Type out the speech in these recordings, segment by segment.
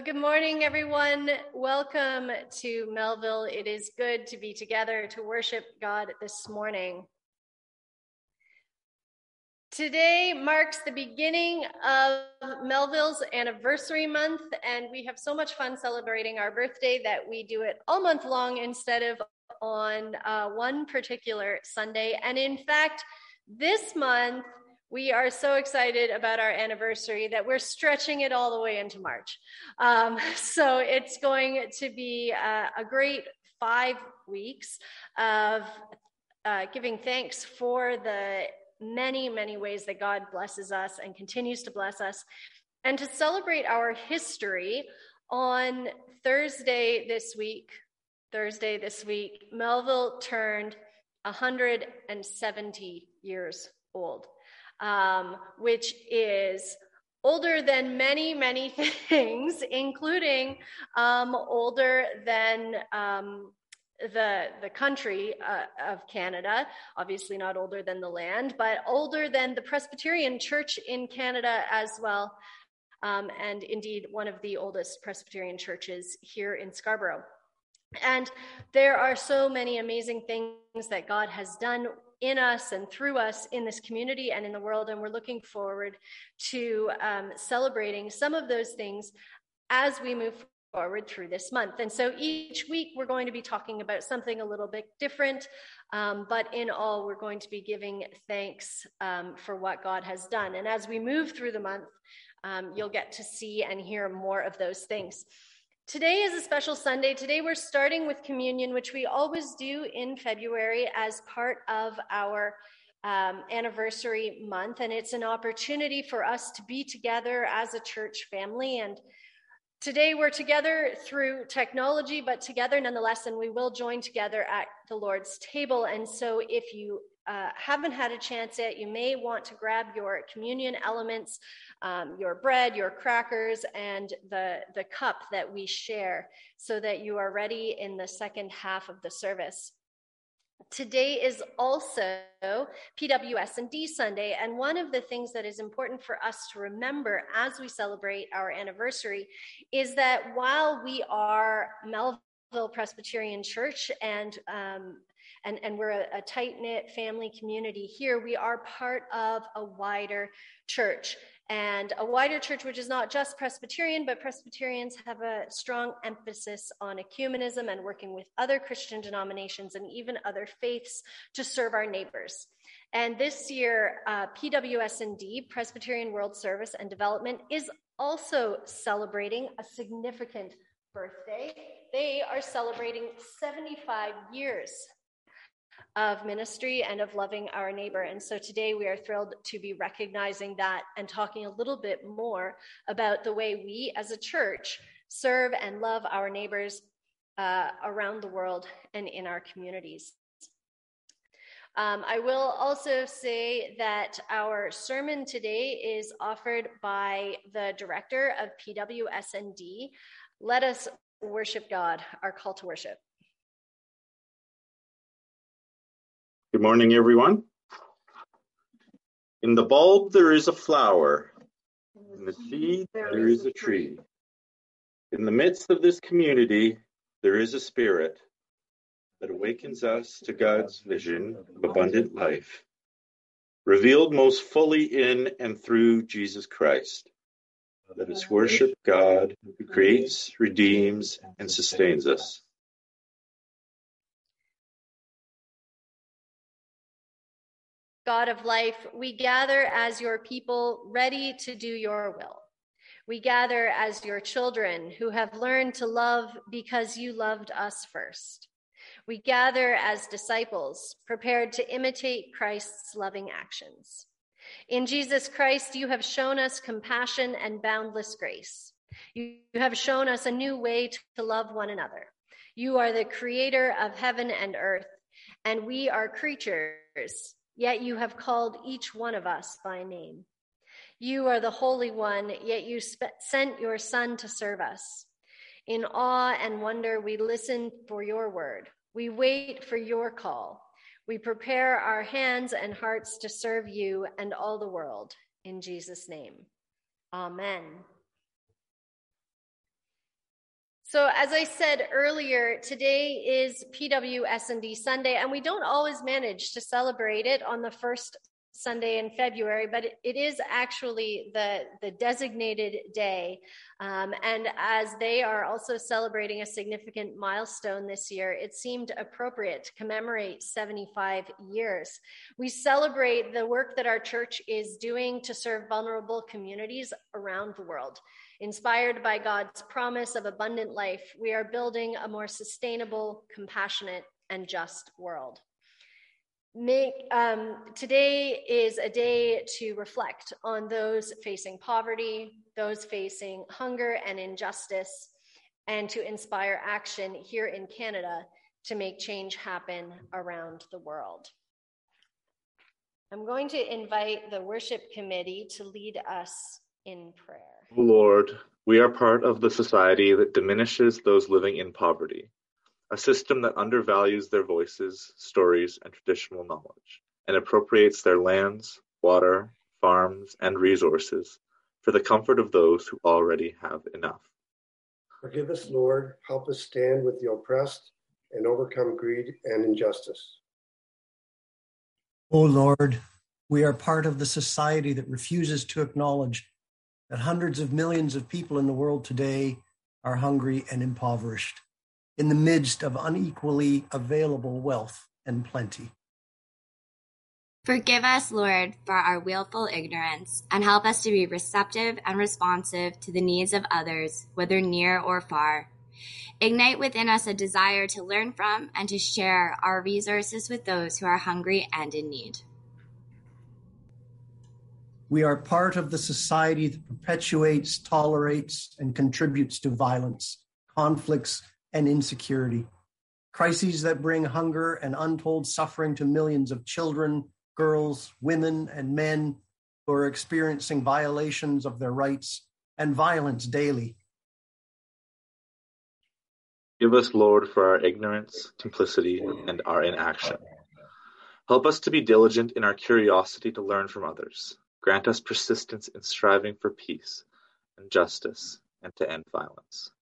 Well, good morning, everyone. Welcome to Melville. It is good to be together to worship God this morning. Today marks the beginning of Melville's anniversary month, and we have so much fun celebrating our birthday that we do it all month long instead of on one particular Sunday. And in fact, this month, we are so excited about our anniversary that we're stretching it all the way into March. So it's going to be a great 5 weeks of giving thanks for the many, many ways that God blesses us and continues to bless us. And to celebrate our history on Thursday this week, Melville turned 170 years old. Which is older than many, many things, including older than the country of Canada, obviously not older than the land, but older than the Presbyterian Church in Canada as well, and indeed one of the oldest Presbyterian churches here in Scarborough. And there are so many amazing things that God has done in us and through us in this community and in the world, and we're looking forward to celebrating some of those things as we move forward through this month. And so each week we're going to be talking about something a little bit different, but in all we're going to be giving thanks for what God has done. And as we move through the month, you'll get to see and hear more of those things. Today is a special Sunday. Today we're starting with communion, which we always do in February as part of our anniversary month. And it's an opportunity for us to be together as a church family. And today we're together through technology, but together nonetheless, and we will join together at the Lord's table. And so if you haven't had a chance yet, you may want to grab your communion elements, your bread, your crackers, and the cup that we share so that you are ready in the second half of the service. Today is also PWS&D Sunday, and one of the things that is important for us to remember as we celebrate our anniversary is that while we are Melville Presbyterian Church and we're a tight-knit family community here, we are part of a wider church. And a wider church which is not just Presbyterian, but Presbyterians have a strong emphasis on ecumenism and working with other Christian denominations and even other faiths to serve our neighbors. And this year, PWS&D, Presbyterian World Service and Development, is also celebrating a significant birthday. They are celebrating 75 years of ministry and of loving our neighbor. And so today we are thrilled to be recognizing that and talking a little bit more about the way we as a church serve and love our neighbors around the world and in our communities. I will also say that our sermon today is offered by the director of PWS&D. Let us worship God, our call to worship. Good morning, everyone. In the bulb, there is a flower. In the seed, there is a tree. In the midst of this community, there is a spirit that awakens us to God's vision of abundant life, revealed most fully in and through Jesus Christ. Let us worship God who creates, redeems, and sustains us. God of life, we gather as your people ready to do your will. We gather as your children who have learned to love because you loved us first. We gather as disciples prepared to imitate Christ's loving actions. In Jesus Christ, you have shown us compassion and boundless grace. You have shown us a new way to love one another. You are the creator of heaven and earth, and we are creatures. Yet you have called each one of us by name. You are the Holy One, yet you sent your Son to serve us. In awe and wonder, we listen for your word. We wait for your call. We prepare our hands and hearts to serve you and all the world. In Jesus' name, amen. So as I said earlier, today is PWS&D Sunday, and we don't always manage to celebrate it on the first Sunday in February, but it is actually the designated day. And as they are also celebrating a significant milestone this year, it seemed appropriate to commemorate 75 years. We celebrate the work that our church is doing to serve vulnerable communities around the world. Inspired by God's promise of abundant life, we are building a more sustainable, compassionate, and just world. Today is a day to reflect on those facing poverty, those facing hunger and injustice, and to inspire action here in Canada to make change happen around the world. I'm going to invite the worship committee to lead us in prayer. O Lord, we are part of the society that diminishes those living in poverty, a system that undervalues their voices, stories, and traditional knowledge, and appropriates their lands, water, farms, and resources for the comfort of those who already have enough. Forgive us, Lord. Help us stand with the oppressed and overcome greed and injustice. O Lord, we are part of the society that refuses to acknowledge that hundreds of millions of people in the world today are hungry and impoverished in the midst of unequally available wealth and plenty. Forgive us, Lord, for our willful ignorance, and help us to be receptive and responsive to the needs of others, whether near or far. Ignite within us a desire to learn from and to share our resources with those who are hungry and in need. We are part of the society that perpetuates, tolerates, and contributes to violence, conflicts, and insecurity, crises that bring hunger and untold suffering to millions of children, girls, women, and men who are experiencing violations of their rights and violence daily. Give us, Lord, for our ignorance, complicity, and our inaction. Help us to be diligent in our curiosity to learn from others. Grant us persistence in striving for peace and justice and to end violence.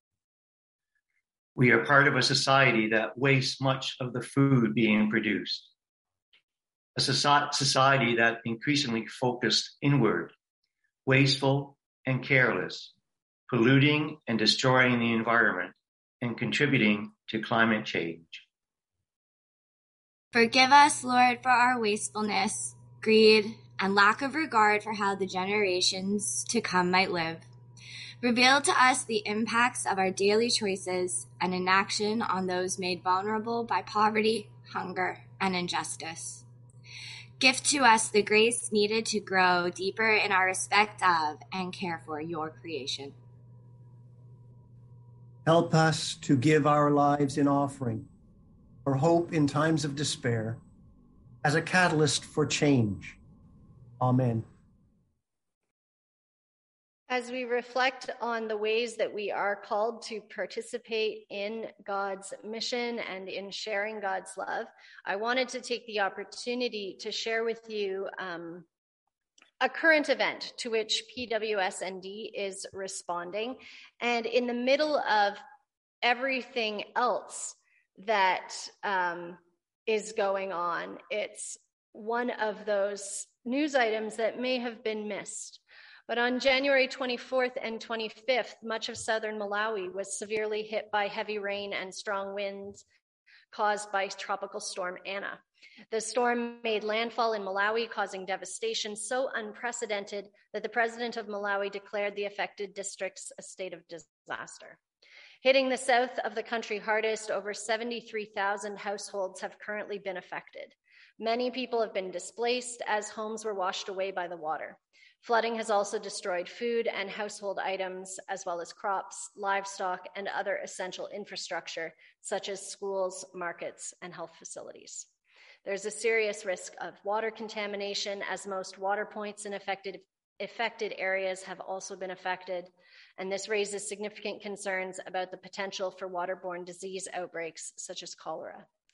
We are part of a society that wastes much of the food being produced. A society that increasingly focused inward, wasteful and careless, polluting and destroying the environment and contributing to climate change. Forgive us, Lord, for our wastefulness, greed, and lack of regard for how the generations to come might live. Reveal to us the impacts of our daily choices and inaction on those made vulnerable by poverty, hunger, and injustice. Gift to us the grace needed to grow deeper in our respect of and care for your creation. Help us to give our lives in offering, for hope in times of despair, as a catalyst for change. Amen. As we reflect on the ways that we are called to participate in God's mission and in sharing God's love, I wanted to take the opportunity to share with you a current event to which PWS&D is responding. And in the middle of everything else that is going on, it's one of those news items that may have been missed. But on January 24th and 25th, much of southern Malawi was severely hit by heavy rain and strong winds caused by Tropical Storm Anna. The storm made landfall in Malawi, causing devastation so unprecedented that the president of Malawi declared the affected districts a state of disaster. Hitting the south of the country hardest, over 73,000 households have currently been affected. Many people have been displaced as homes were washed away by the water. Flooding has also destroyed food and household items, as well as crops, livestock, and other essential infrastructure, such as schools, markets, and health facilities. There's a serious risk of water contamination, as most water points in affected areas have also been affected, and this raises significant concerns about the potential for waterborne disease outbreaks, such as cholera.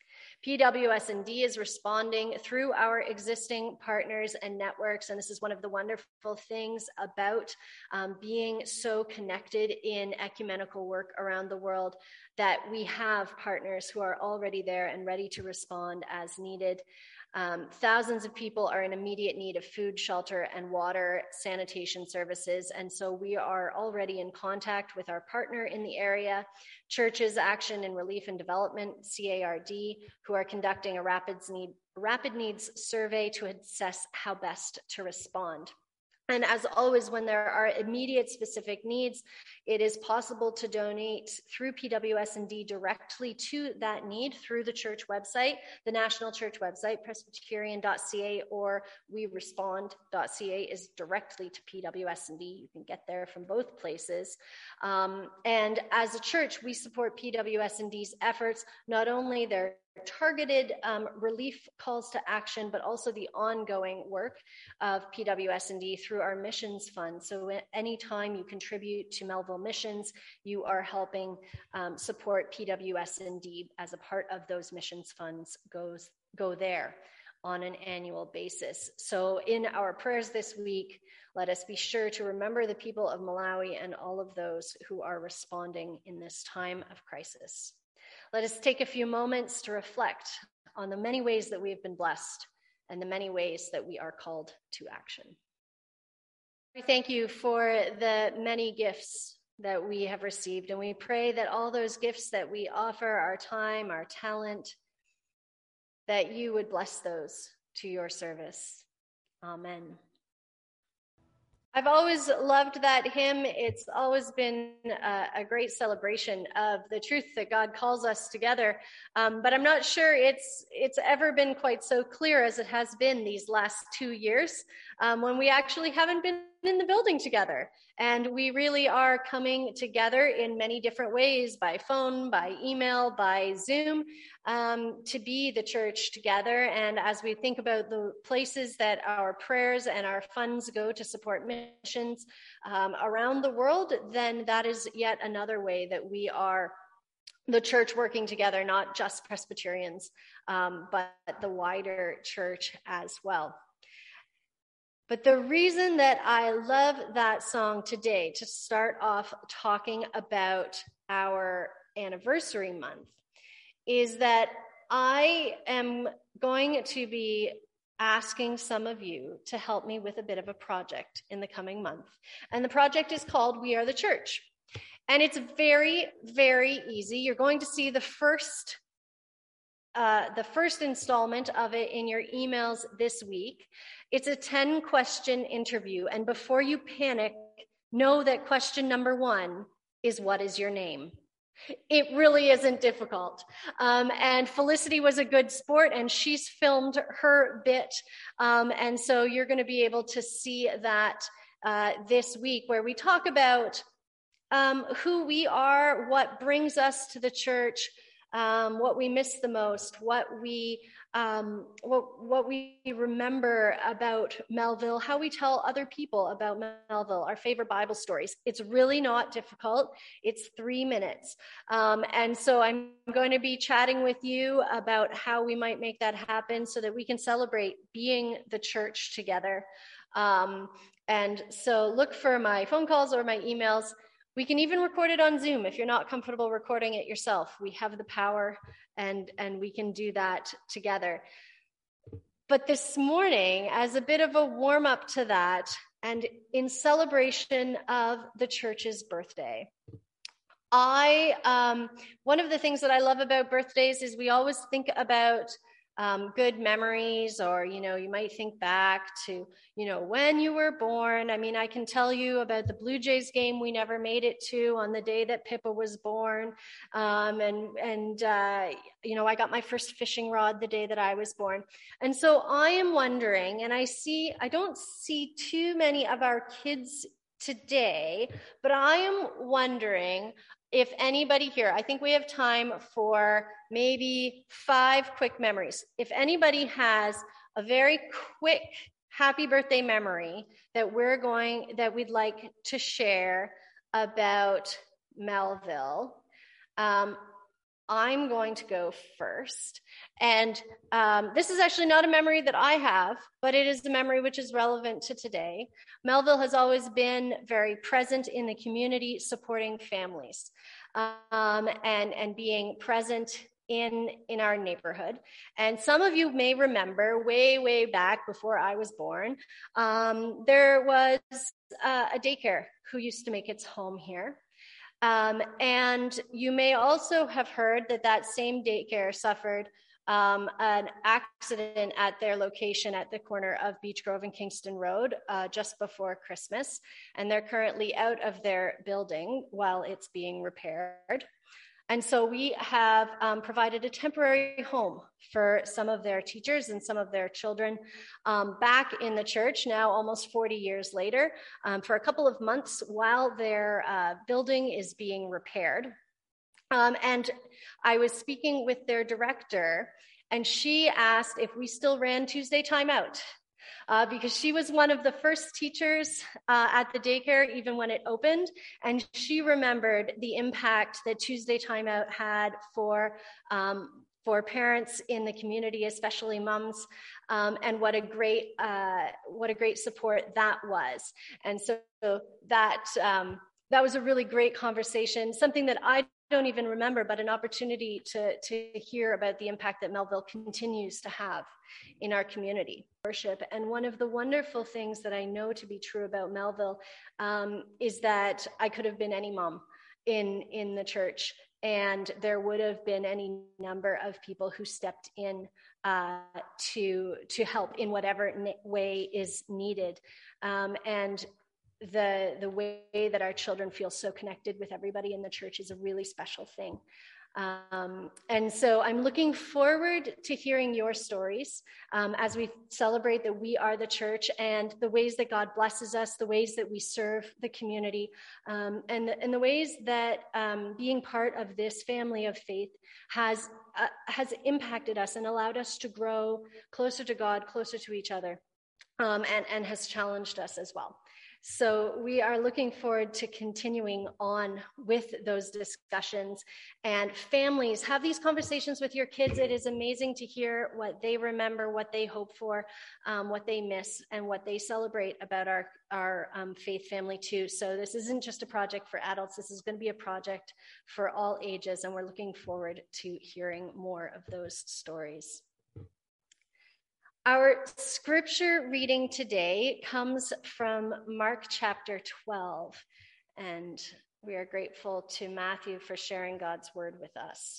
PWS&D is responding through our existing partners and networks, and this is one of the wonderful things about being so connected in ecumenical work around the world, that we have partners who are already there and ready to respond as needed. Thousands of people are in immediate need of food, shelter, and water sanitation services. And so we are already in contact with our partner in the area, Churches Action in Relief and Development, CARD, who are conducting a rapid needs survey to assess how best to respond. And as always, when there are immediate specific needs, it is possible to donate through PWS&D directly to that need through the church website, the national church website, presbyterian.ca, or werespond.ca is directly to PWS&D. You can get there from both places. And as a church, we support PWS&D's efforts, not only their targeted relief calls to action, but also the ongoing work of PWS&D through our missions fund. So anytime you contribute to Melville Missions, you are helping support PWS&D as a part of those missions funds go there on an annual basis. So in our prayers this week, let us be sure to remember the people of Malawi and all of those who are responding in this time of crisis. Let us take a few moments to reflect on the many ways that we have been blessed and the many ways that we are called to action. We thank you for the many gifts that we have received, and we pray that all those gifts that we offer, our time, our talent, that you would bless those to your service. Amen. I've always loved that hymn. It's always been a great celebration of the truth that God calls us together. But I'm not sure it's ever been quite so clear as it has been these last 2 years, when we actually haven't been in the building together. And we really are coming together in many different ways, by phone, by email, by Zoom, to be the church together. And as we think about the places that our prayers and our funds go to support missions around the world, then that is yet another way that we are the church working together, not just Presbyterians, but the wider church as well. But the reason that I love that song today, to start off talking about our anniversary month, is that I am going to be asking some of you to help me with a bit of a project in the coming month. And the project is called We Are the Church. And it's very, very easy. You're going to see the first installment of it in your emails this week. It's a 10-question interview. And before you panic, know that question number 1 is, what is your name? It really isn't difficult. And Felicity was a good sport, and she's filmed her bit. And so you're going to be able to see that this week, where we talk about who we are, what brings us to the church, what we miss the most, what we remember about Melville, how we tell other people about Melville, our favorite Bible stories. It's really not difficult. It's 3 minutes. And so I'm going to be chatting with you about how we might make that happen so that we can celebrate being the church together. And so look for my phone calls or my emails. We can even record it on Zoom if you're not comfortable recording it yourself. We have the power, and we can do that together. But this morning, as a bit of a warm-up to that, and in celebration of the church's birthday, one of the things that I love about birthdays is we always think about good memories, or, you might think back to, when you were born. I mean, I can tell you about the Blue Jays game we never made it to on the day that Pippa was born. I got my first fishing rod the day that I was born. And so I am wondering, and I don't see too many of our kids today, but I am wondering if anybody here, I think we have time for maybe 5 quick memories. If anybody has a very quick happy birthday memory that we'd like to share about Melville, I'm going to go first. And this is actually not a memory that I have, but it is a memory which is relevant to today. Melville has always been very present in the community, supporting families and being present in our neighborhood. And some of you may remember way back before I was born, there was a daycare who used to make its home here. And you may also have heard that same daycare suffered an accident at their location at the corner of Beach Grove and Kingston Road just before Christmas. And they're currently out of their building while it's being repaired. And so we have provided a temporary home for some of their teachers and some of their children back in the church now almost 40 years later for a couple of months while their building is being repaired. And I was speaking with their director, and she asked if we still ran Tuesday Timeout. Because she was one of the first teachers at the daycare, even when it opened. And she remembered the impact that Tuesday Timeout had for parents in the community, especially moms, and what a great support that was. And so that was a really great conversation, something that I don't even remember, but an opportunity to hear about the impact that Melville continues to have in our community. Worship. And one of the wonderful things that I know to be true about Melville is that I could have been any mom in the church, and there would have been any number of people who stepped in to help in whatever way is needed. And the way that our children feel so connected with everybody in the church is a really special thing. And so I'm looking forward to hearing your stories as we celebrate that we are the church and the ways that God blesses us, the ways that we serve the community, and the ways that being part of this family of faith has impacted us and allowed us to grow closer to God, closer to each other, and has challenged us as well. So we are looking forward to continuing on with those discussions. And families, have these conversations with your kids. It is amazing to hear what they remember, what they hope for, what they miss, and what they celebrate about our faith family too. So this isn't just a project for adults. This is going to be a project for all ages, and we're looking forward to hearing more of those stories. Our scripture reading today comes from Mark chapter 12, and we are grateful to Matthew for sharing God's word with us.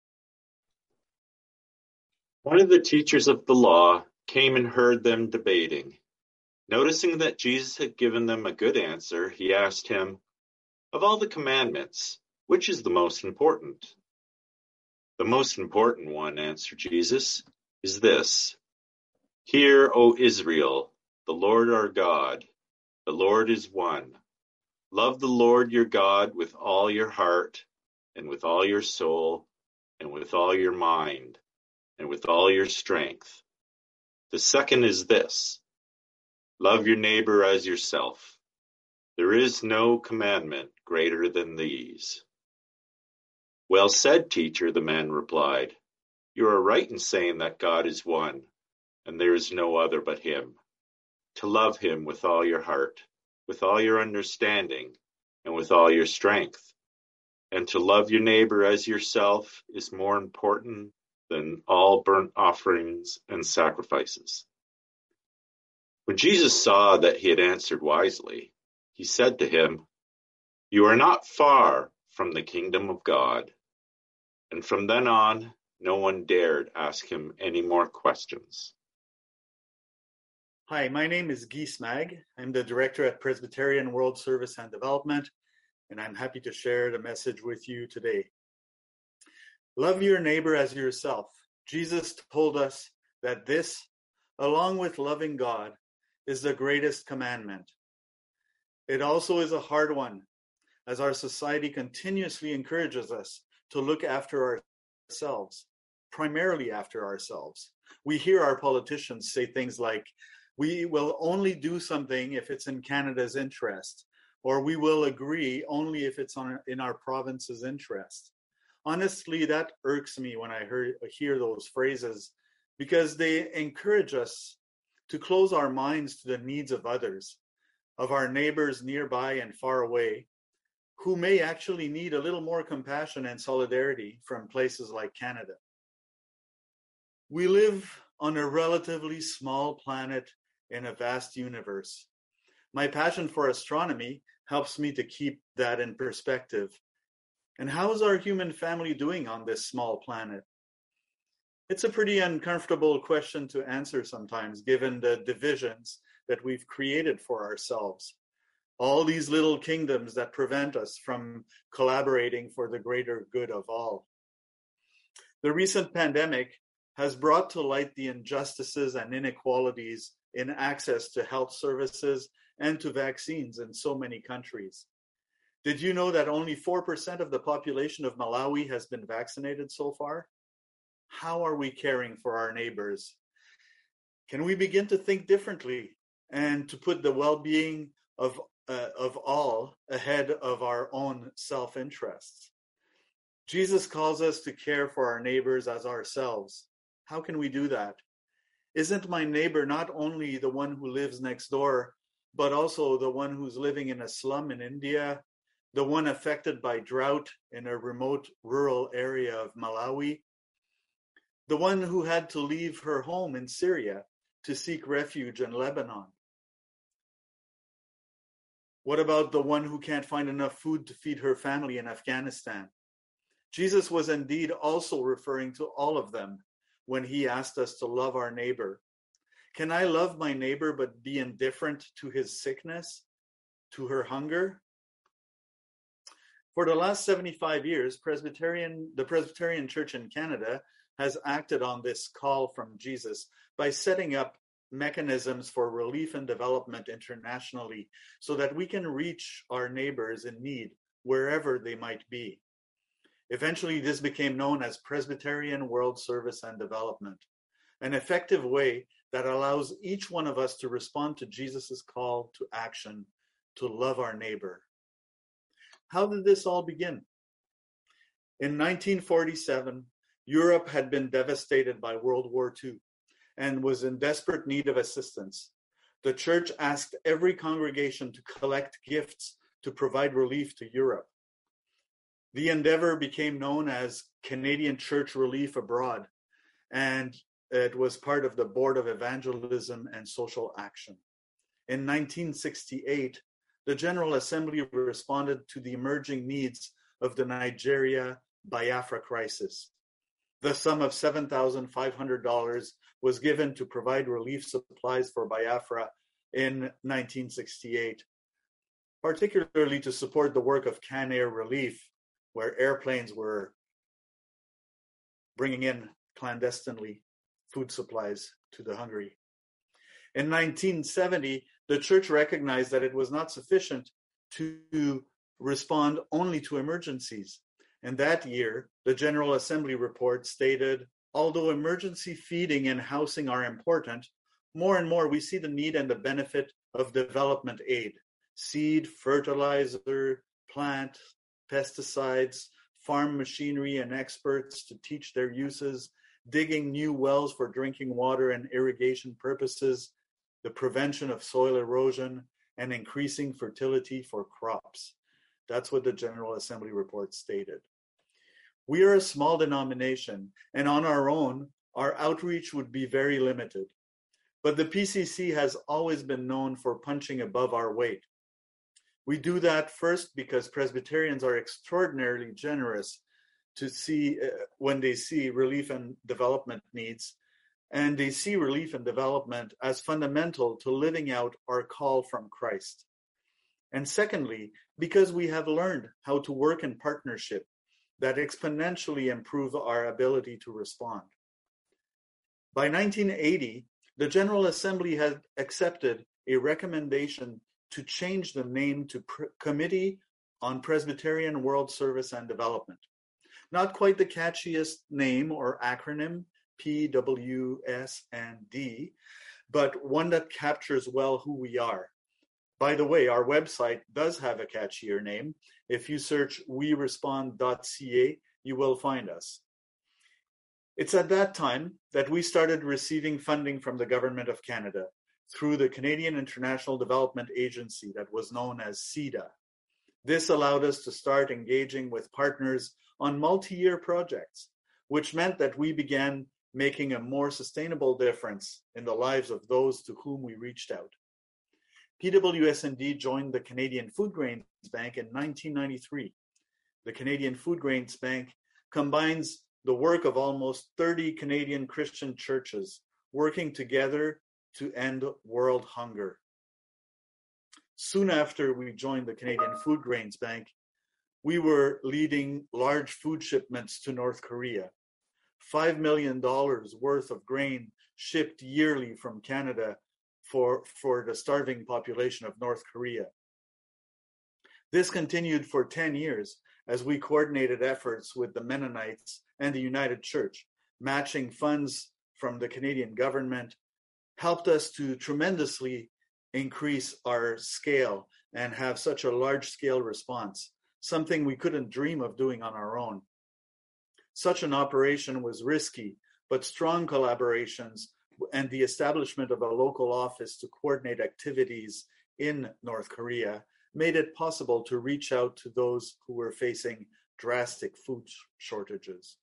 One of the teachers of the law came and heard them debating. Noticing that Jesus had given them a good answer, he asked him, "Of all the commandments, which is the most important?" "The most important one," answered Jesus, "is this. Hear, O Israel, the Lord our God, the Lord is one. Love the Lord your God with all your heart, and with all your soul, and with all your mind, and with all your strength. The second is this. Love your neighbor as yourself. There is no commandment greater than these." "Well said, teacher," the man replied. "You are right in saying that God is one, and there is no other but him. To love him with all your heart, with all your understanding, and with all your strength. And to love your neighbor as yourself is more important than all burnt offerings and sacrifices." When Jesus saw that he had answered wisely, he said to him, "You are not far from the kingdom of God." And from then on, no one dared ask him any more questions. Hi, my name is Guy Smag. I'm the director at Presbyterian World Service and Development, and I'm happy to share the message with you today. Love your neighbor as yourself. Jesus told us that this, along with loving God, is the greatest commandment. It also is a hard one, as our society continuously encourages us to look after ourselves, primarily after ourselves. We hear our politicians say things like, "We will only do something if it's in Canada's interest," or "We will agree only if it's in our province's interest." Honestly, that irks me when I hear those phrases, because they encourage us to close our minds to the needs of others, of our neighbors nearby and far away, who may actually need a little more compassion and solidarity from places like Canada. We live on a relatively small planet in a vast universe. My passion for astronomy helps me to keep that in perspective. And how is our human family doing on this small planet? It's a pretty uncomfortable question to answer sometimes, given the divisions that we've created for ourselves. All these little kingdoms that prevent us from collaborating for the greater good of all. The recent pandemic has brought to light the injustices and inequalities in access to health services and to vaccines in so many countries. Did you know that only 4% of the population of Malawi has been vaccinated so far? How are we caring for our neighbors? Can we begin to think differently and to put the well-being of all ahead of our own self-interests? Jesus calls us to care for our neighbors as ourselves. How can we do that? Isn't my neighbor not only the one who lives next door, but also the one who's living in a slum in India, the one affected by drought in a remote rural area of Malawi, the one who had to leave her home in Syria to seek refuge in Lebanon? What about the one who can't find enough food to feed her family in Afghanistan? Jesus was indeed also referring to all of them when he asked us to love our neighbor. Can I love my neighbor but be indifferent to his sickness, to her hunger? For the last 75 years, the Presbyterian Church in Canada has acted on this call from Jesus by setting up mechanisms for relief and development internationally so that we can reach our neighbors in need wherever they might be. Eventually, this became known as Presbyterian World Service and Development, an effective way that allows each one of us to respond to Jesus' call to action, to love our neighbor. How did this all begin? In 1947, Europe had been devastated by World War II and was in desperate need of assistance. The church asked every congregation to collect gifts to provide relief to Europe. The endeavor became known as Canadian Church Relief Abroad, and it was part of the Board of Evangelism and Social Action. In 1968, the General Assembly responded to the emerging needs of the Nigeria-Biafra crisis. The sum of $7,500 was given to provide relief supplies for Biafra in 1968, particularly to support the work of Can-Air Relief, where airplanes were bringing in clandestinely food supplies to the hungry. In 1970, the church recognized that it was not sufficient to respond only to emergencies. And that year, the General Assembly report stated, although emergency feeding and housing are important, more and more we see the need and the benefit of development aid, seed, fertilizer, plant, pesticides, farm machinery and experts to teach their uses, digging new wells for drinking water and irrigation purposes, the prevention of soil erosion, and increasing fertility for crops. That's what the General Assembly report stated. We are a small denomination, and on our own, our outreach would be very limited. But the PCC has always been known for punching above our weight. We do that first because Presbyterians are extraordinarily generous to see when they see relief and development needs, and they see relief and development as fundamental to living out our call from Christ. And secondly, because we have learned how to work in partnership that exponentially improve our ability to respond. By 1980, the General Assembly had accepted a recommendation to change the name to Committee on Presbyterian World Service and Development. Not quite the catchiest name or acronym, PWS&D, but one that captures well who we are. By the way, our website does have a catchier name. If you search werespond.ca, you will find us. It's at that time that we started receiving funding from the Government of Canada through the Canadian International Development Agency that was known as CIDA. This allowed us to start engaging with partners on multi-year projects, which meant that we began making a more sustainable difference in the lives of those to whom we reached out. PWSND joined the Canadian Food Grains Bank in 1993. The Canadian Food Grains Bank combines the work of almost 30 Canadian Christian churches working together to end world hunger. Soon after we joined the Canadian Food Grains Bank, we were leading large food shipments to North Korea. $5 million worth of grain shipped yearly from Canada for the starving population of North Korea. This continued for 10 years as we coordinated efforts with the Mennonites and the United Church. Matching funds from the Canadian government helped us to tremendously increase our scale and have such a large-scale response, something we couldn't dream of doing on our own. Such an operation was risky, but strong collaborations and the establishment of a local office to coordinate activities in North Korea made it possible to reach out to those who were facing drastic food shortages.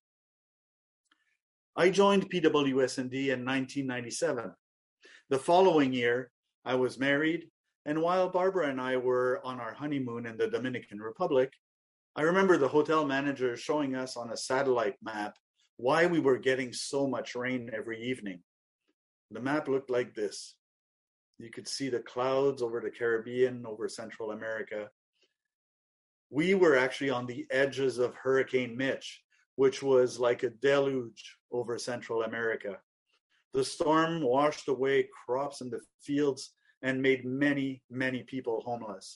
I joined PWSND in 1997. The following year, I was married, and while Barbara and I were on our honeymoon in the Dominican Republic, I remember the hotel manager showing us on a satellite map why we were getting so much rain every evening. The map looked like this. You could see the clouds over the Caribbean, over Central America. We were actually on the edges of Hurricane Mitch, which was like a deluge over Central America. The storm washed away crops in the fields and made many, many people homeless.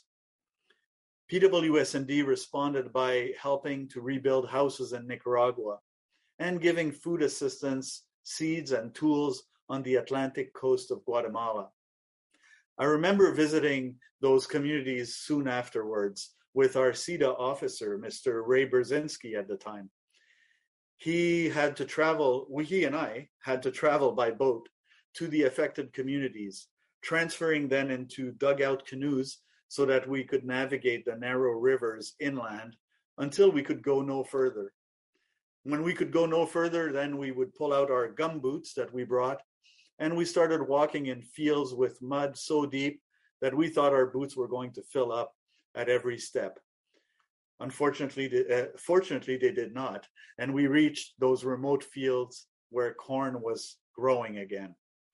PWSND responded by helping to rebuild houses in Nicaragua and giving food assistance, seeds, and tools on the Atlantic coast of Guatemala. I remember visiting those communities soon afterwards with our CIDA officer, Mr. Ray Brzezinski at the time. He and I had to travel by boat to the affected communities, transferring them into dugout canoes so that we could navigate the narrow rivers inland until we could go no further. When we could go no further, then we would pull out our gum boots that we brought, and we started walking in fields with mud so deep that we thought our boots were going to fill up at every step. Fortunately, they did not, and we reached those remote fields where corn was growing again.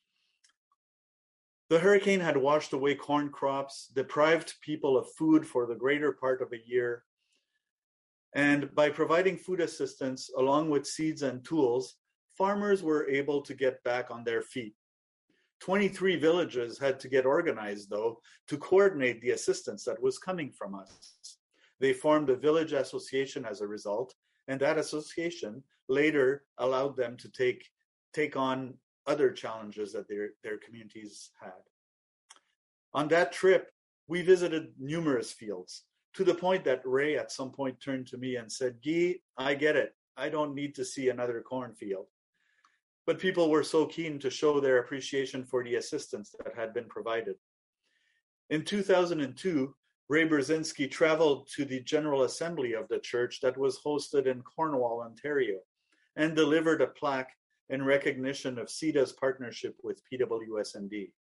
The hurricane had washed away corn crops, deprived people of food for the greater part of a year, and by providing food assistance along with seeds and tools, farmers were able to get back on their feet. 23 villages had to get organized, though, to coordinate the assistance that was coming from us. They formed a village association as a result, and that association later allowed them to take on other challenges that their communities had. On that trip, we visited numerous fields, to the point that Ray at some point turned to me and said, "Guy, I get it. I don't need to see another cornfield." But people were so keen to show their appreciation for the assistance that had been provided. In 2002, Ray Brzezinski traveled to the General Assembly of the church that was hosted in Cornwall, Ontario, and delivered a plaque in recognition of CIDA's partnership with PWSND.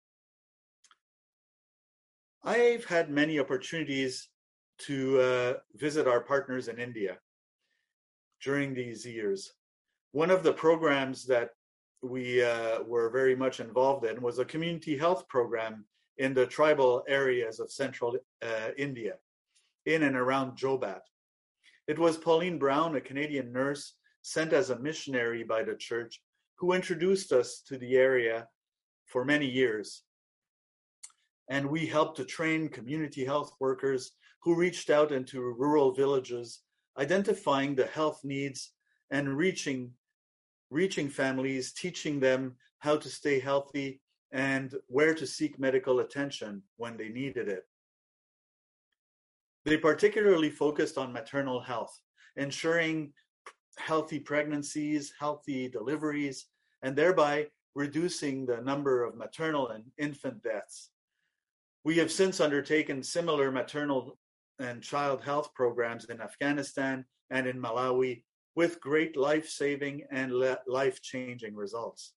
I've had many opportunities to visit our partners in India during these years. One of the programs that we were very much involved in was a community health program in the tribal areas of central India, in and around Jobat. It was Pauline Brown, a Canadian nurse sent as a missionary by the church, who introduced us to the area for many years. And we helped to train community health workers who reached out into rural villages, identifying the health needs and reaching families, teaching them how to stay healthy and where to seek medical attention when they needed it. They particularly focused on maternal health, ensuring healthy pregnancies, healthy deliveries, and thereby reducing the number of maternal and infant deaths. We have since undertaken similar maternal and child health programs in Afghanistan and in Malawi with great life-saving and life-changing results.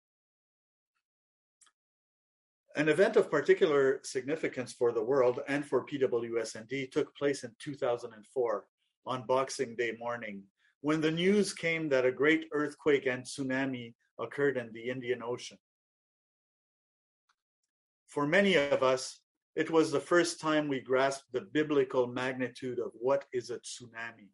An event of particular significance for the world and for PWSND took place in 2004 on Boxing Day morning, when the news came that a great earthquake and tsunami occurred in the Indian Ocean. For many of us, it was the first time we grasped the biblical magnitude of what is a tsunami.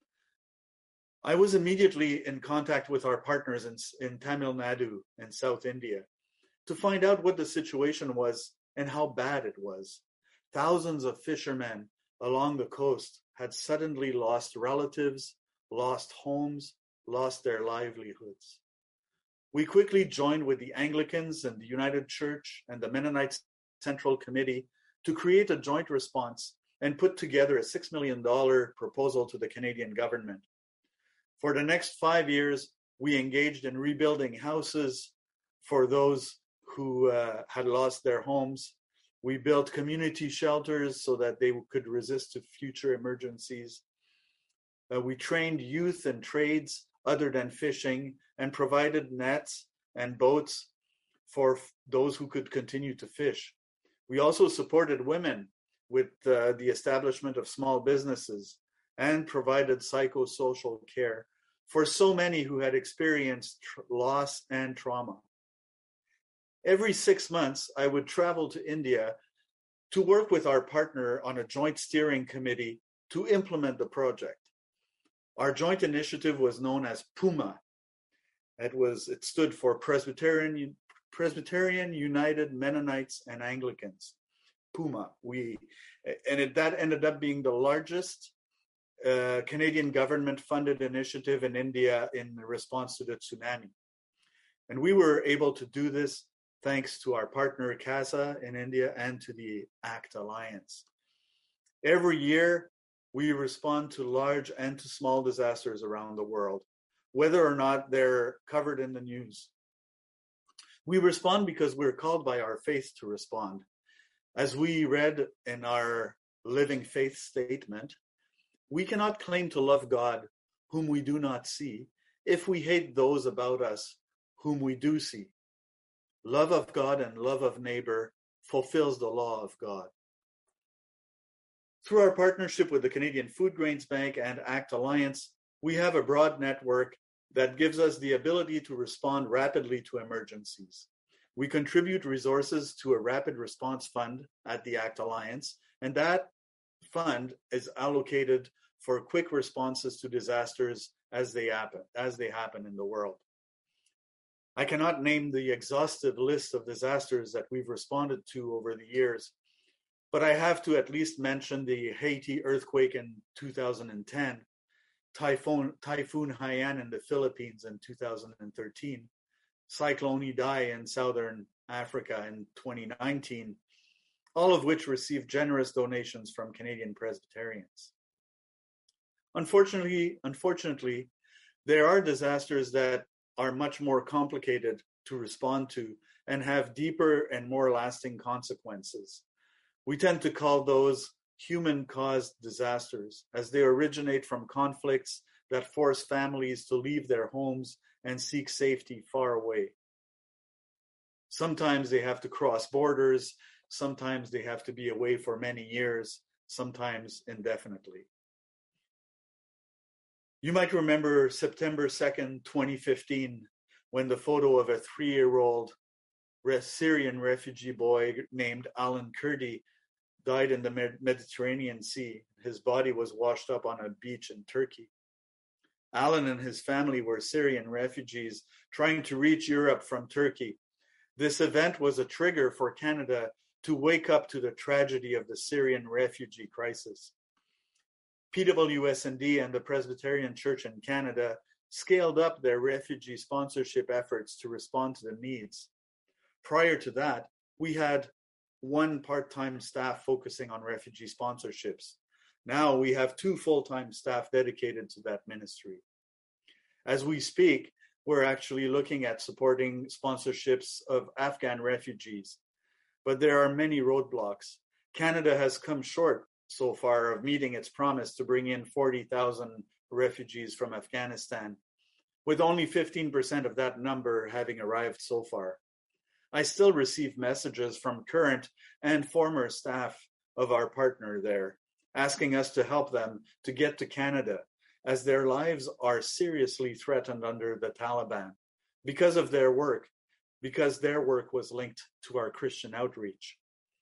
I was immediately in contact with our partners in Tamil Nadu in South India to find out what the situation was and how bad it was. Thousands of fishermen along the coast had suddenly lost relatives, lost homes, lost their livelihoods. We quickly joined with the Anglicans and the United Church and the Mennonite Central Committee to create a joint response and put together a $6 million proposal to the Canadian government. For the next 5 years, we engaged in rebuilding houses for those who had lost their homes. We built community shelters so that they could resist to future emergencies. We trained youth in trades other than fishing and provided nets and boats for those who could continue to fish. We also supported women with the establishment of small businesses and provided psychosocial care for so many who had experienced loss and trauma. Every 6 months, I would travel to India to work with our partner on a joint steering committee to implement the project. Our joint initiative was known as PUMA. It stood for Presbyterian United Mennonites and Anglicans, PUMA. That ended up being the largest Canadian government-funded initiative in India in response to the tsunami. And we were able to do this thanks to our partner CASA in India and to the ACT Alliance. Every year, we respond to large and to small disasters around the world, whether or not they're covered in the news. We respond because we're called by our faith to respond. As we read in our Living Faith Statement, we cannot claim to love God, whom we do not see, if we hate those about us, whom we do see. Love of God and love of neighbor fulfills the law of God. Through our partnership with the Canadian Food Grains Bank and ACT Alliance, we have a broad network that gives us the ability to respond rapidly to emergencies. We contribute resources to a rapid response fund at the ACT Alliance, and that fund is allocated for quick responses to disasters as they happen in the world. I cannot name the exhaustive list of disasters that we've responded to over the years, but I have to at least mention the Haiti earthquake in 2010, Typhoon Haiyan in the Philippines in 2013, Cyclone Idai in Southern Africa in 2019, all of which received generous donations from Canadian Presbyterians. Unfortunately, there are disasters that are much more complicated to respond to and have deeper and more lasting consequences. We tend to call those human-caused disasters, as they originate from conflicts that force families to leave their homes and seek safety far away. Sometimes they have to cross borders, sometimes they have to be away for many years, sometimes indefinitely. You might remember September 2nd, 2015, when the photo of a 3-year-old Syrian refugee boy named Alan Kurdi died in the Mediterranean Sea. His body was washed up on a beach in Turkey. Alan and his family were Syrian refugees trying to reach Europe from Turkey. This event was a trigger for Canada to wake up to the tragedy of the Syrian refugee crisis. PWSND and the Presbyterian Church in Canada scaled up their refugee sponsorship efforts to respond to the needs. Prior to that, we had one part-time staff focusing on refugee sponsorships. Now we have 2 full-time staff dedicated to that ministry. As we speak, we're actually looking at supporting sponsorships of Afghan refugees. But there are many roadblocks. Canada has come short so far of meeting its promise to bring in 40,000 refugees from Afghanistan, with only 15% of that number having arrived so far. I still receive messages from current and former staff of our partner there, asking us to help them to get to Canada, as their lives are seriously threatened under the Taliban because their work was linked to our Christian outreach.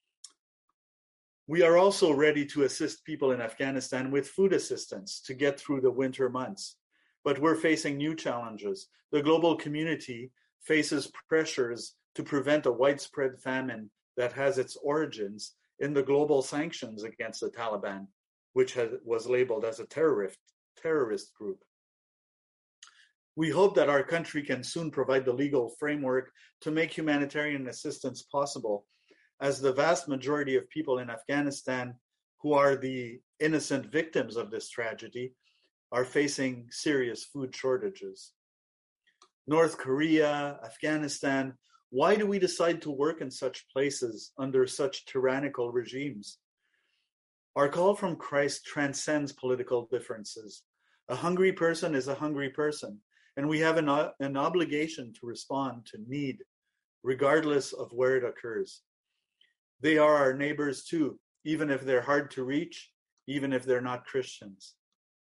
We are also ready to assist people in Afghanistan with food assistance to get through the winter months, but we're facing new challenges. The global community faces pressures to prevent a widespread famine that has its origins in the global sanctions against the Taliban, which was labeled as a terrorist group. We hope that our country can soon provide the legal framework to make humanitarian assistance possible, as the vast majority of people in Afghanistan who are the innocent victims of this tragedy are facing serious food shortages. North Korea, Afghanistan, why do we decide to work in such places under such tyrannical regimes? Our call from Christ transcends political differences. A hungry person is a hungry person, and we have an obligation to respond to need, regardless of where it occurs. They are our neighbors too, even if they're hard to reach, even if they're not Christians.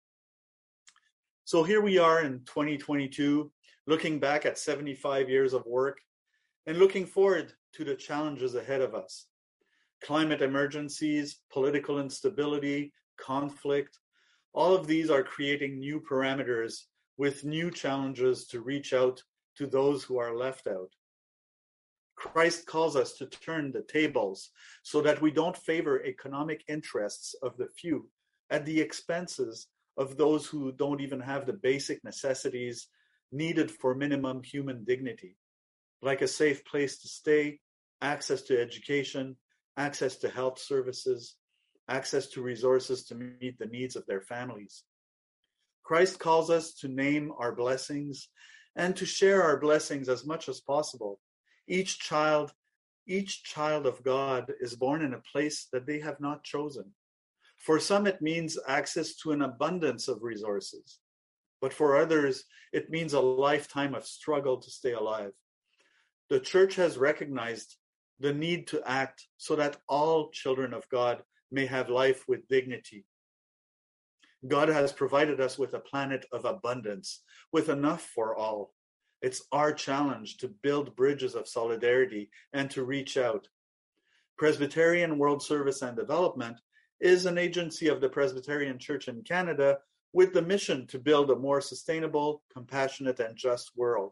So here we are in 2022, looking back at 75 years of work and looking forward to the challenges ahead of us. Climate emergencies, political instability, conflict, all of these are creating new parameters with new challenges to reach out to those who are left out. Christ calls us to turn the tables so that we don't favor economic interests of the few at the expenses of those who don't even have the basic necessities needed for minimum human dignity, like a safe place to stay, access to education, access to health services, access to resources to meet the needs of their families. Christ calls us to name our blessings and to share our blessings as much as possible. Each child of God is born in a place that they have not chosen. For some, it means access to an abundance of resources, but for others, it means a lifetime of struggle to stay alive. The church has recognized the need to act so that all children of God may have life with dignity. God has provided us with a planet of abundance, with enough for all. It's our challenge to build bridges of solidarity and to reach out. Presbyterian World Service and Development is an agency of the Presbyterian Church in Canada with the mission to build a more sustainable, compassionate, and just world.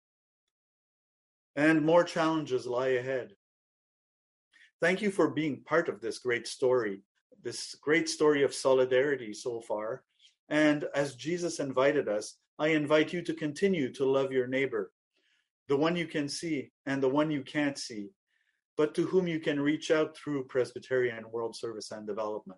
And more challenges lie ahead. Thank you for being part of this great story of solidarity so far. And as Jesus invited us, I invite you to continue to love your neighbor, the one you can see and the one you can't see, but to whom you can reach out through Presbyterian World Service and Development.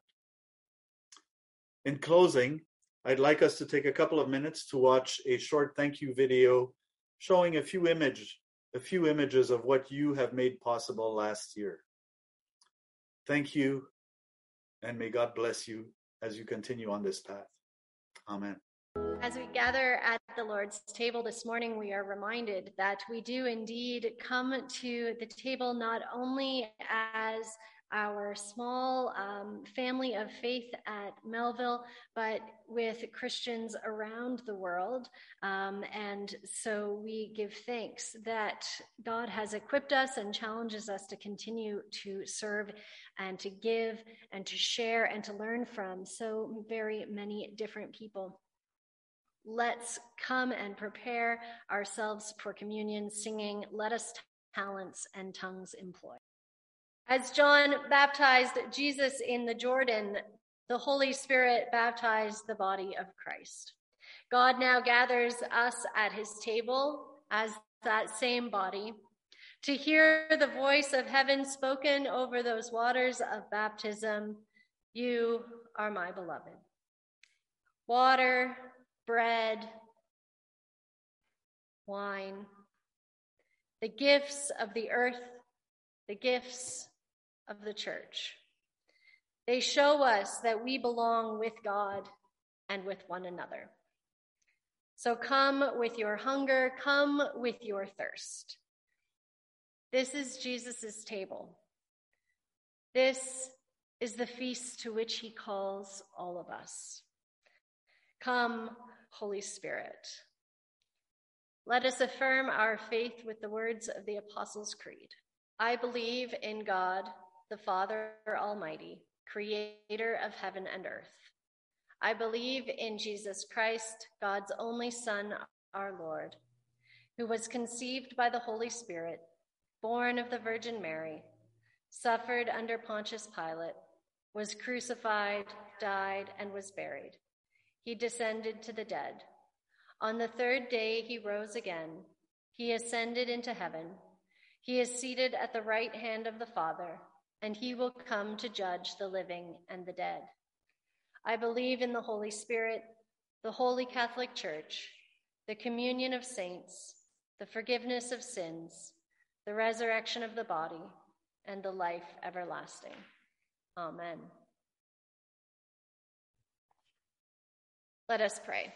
In closing, I'd like us to take a couple of minutes to watch a short thank you video showing a few images of what you have made possible last year. Thank you, and may God bless you as you continue on this path. Amen. As we gather at the Lord's table this morning, we are reminded that we do indeed come to the table not only as our small family of faith at Melville, but with Christians around the world. And so we give thanks that God has equipped us and challenges us to continue to serve and to give and to share and to learn from so very many different people. Let's come and prepare ourselves for communion, singing, "Let us talents and tongues employ." As John baptized Jesus in the Jordan, the Holy Spirit baptized the body of Christ. God now gathers us at his table as that same body to hear the voice of heaven spoken over those waters of baptism. You are my beloved. Water, bread, wine, the gifts of the earth, the gifts of the church. They show us that we belong with God and with one another. So come with your hunger, come with your thirst. This is Jesus' table. This is the feast to which he calls all of us. Come, Holy Spirit. Let us affirm our faith with the words of the Apostles' Creed. I believe in God, the Father Almighty, creator of heaven and earth. I believe in Jesus Christ, God's only Son, our Lord, who was conceived by the Holy Spirit, born of the Virgin Mary, suffered under Pontius Pilate, was crucified, died, and was buried. He descended to the dead. On the third day he rose again. He ascended into heaven. He is seated at the right hand of the Father, and he will come to judge the living and the dead. I believe in the Holy Spirit, the Holy Catholic Church, the communion of saints, the forgiveness of sins, the resurrection of the body, and the life everlasting. Amen. Let us pray.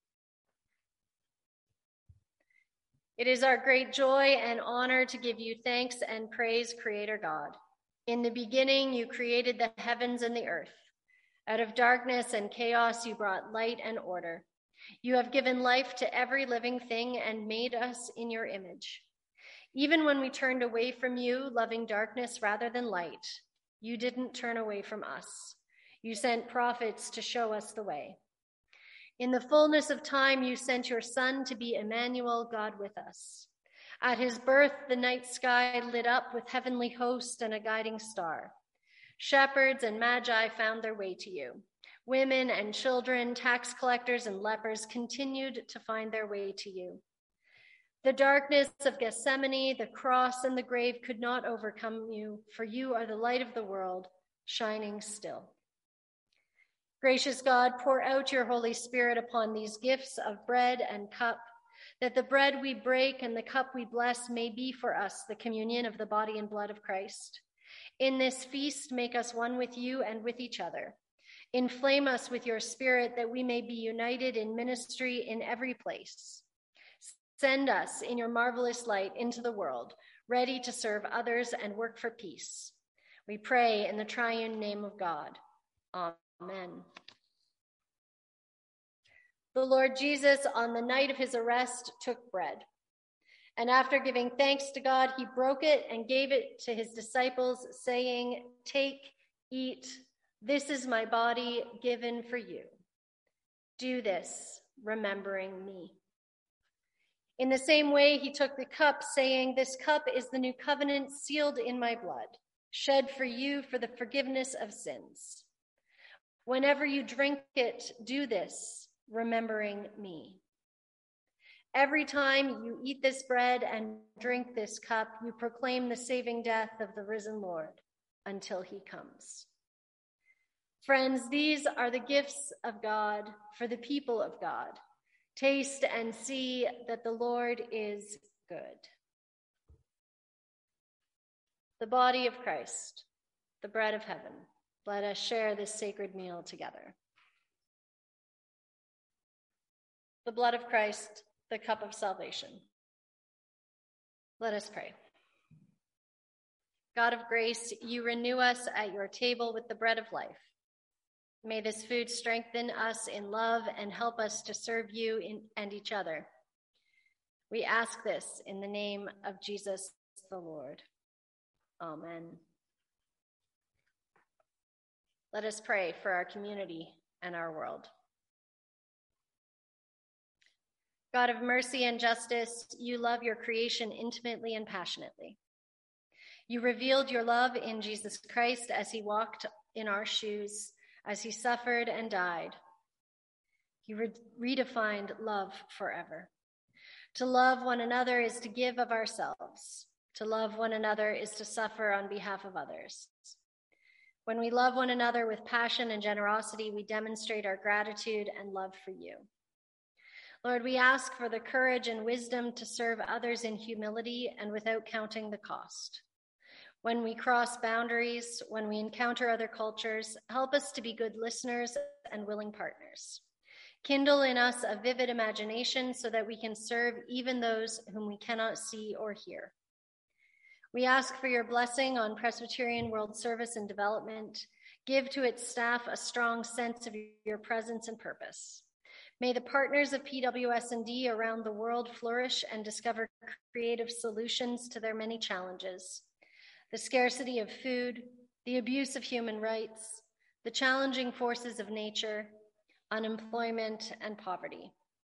It is our great joy and honor to give you thanks and praise, Creator God. In the beginning, you created the heavens and the earth. Out of darkness and chaos, you brought light and order. You have given life to every living thing and made us in your image. Even when we turned away from you, loving darkness rather than light, you didn't turn away from us. You sent prophets to show us the way. In the fullness of time, you sent your Son to be Emmanuel, God with us. At his birth, the night sky lit up with heavenly hosts and a guiding star. Shepherds and magi found their way to you. Women and children, tax collectors and lepers continued to find their way to you. The darkness of Gethsemane, the cross, and the grave could not overcome you, for you are the light of the world, shining still. Gracious God, pour out your Holy Spirit upon these gifts of bread and cup, that the bread we break and the cup we bless may be for us the communion of the body and blood of Christ. In this feast, make us one with you and with each other. Inflame us with your Spirit that we may be united in ministry in every place. Send us in your marvelous light into the world, ready to serve others and work for peace. We pray in the triune name of God. Amen. The Lord Jesus, on the night of his arrest, took bread. And after giving thanks to God, he broke it and gave it to his disciples, saying, "Take, eat. This is my body given for you. Do this, remembering me." In the same way, he took the cup, saying, "This cup is the new covenant sealed in my blood, shed for you for the forgiveness of sins. Whenever you drink it, do this, remembering me." Every time you eat this bread and drink this cup, you proclaim the saving death of the risen Lord until he comes. Friends, these are the gifts of God for the people of God. Taste and see that the Lord is good. The body of Christ, the bread of heaven. Let us share this sacred meal together. The blood of Christ, the cup of salvation. Let us pray. God of grace, you renew us at your table with the bread of life. May this food strengthen us in love and help us to serve you and each other. We ask this in the name of Jesus the Lord. Amen. Let us pray for our community and our world. God of mercy and justice, you love your creation intimately and passionately. You revealed your love in Jesus Christ as he walked in our shoes, as he suffered and died. He redefined love forever. To love one another is to give of ourselves. To love one another is to suffer on behalf of others. When we love one another with passion and generosity, we demonstrate our gratitude and love for you. Lord, we ask for the courage and wisdom to serve others in humility and without counting the cost. When we cross boundaries, when we encounter other cultures, help us to be good listeners and willing partners. Kindle in us a vivid imagination so that we can serve even those whom we cannot see or hear. We ask for your blessing on Presbyterian World Service and Development. Give to its staff a strong sense of your presence and purpose. May the partners of PWS&D around the world flourish and discover creative solutions to their many challenges. The scarcity of food, the abuse of human rights, the challenging forces of nature, unemployment, and poverty.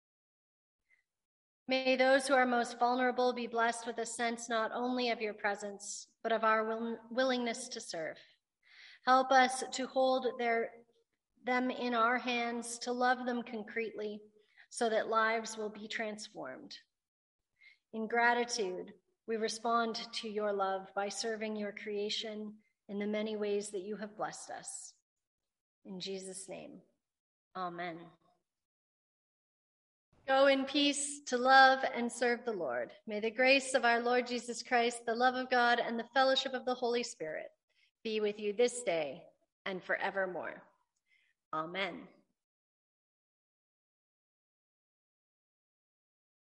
May those who are most vulnerable be blessed with a sense not only of your presence, but of our willingness to serve. Help us to hold them in our hands, to love them concretely, so that lives will be transformed. In gratitude, we respond to your love by serving your creation in the many ways that you have blessed us. In Jesus' name, amen. Go in peace to love and serve the Lord. May the grace of our Lord Jesus Christ, the love of God, and the fellowship of the Holy Spirit be with you this day and forevermore. Amen.